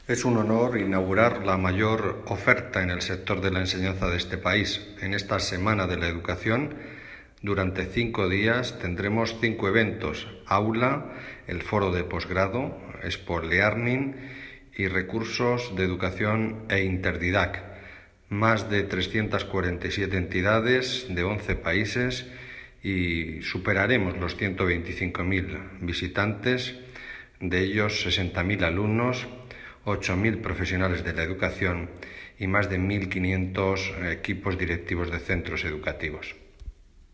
Es un honor inaugurar la mayor oferta en el sector de la enseñanza de este país. En esta Semana de la Educación, durante 5 días, tendremos 5 eventos: aula, el foro de posgrado, Expo Learning y recursos de educación e Interdidac. Más de 347 entidades de 11 países y superaremos los 125.000 visitantes, de ellos 60.000 alumnos, 8.000 profesionales de la educación y más de 1.500 equipos directivos de centros educativos.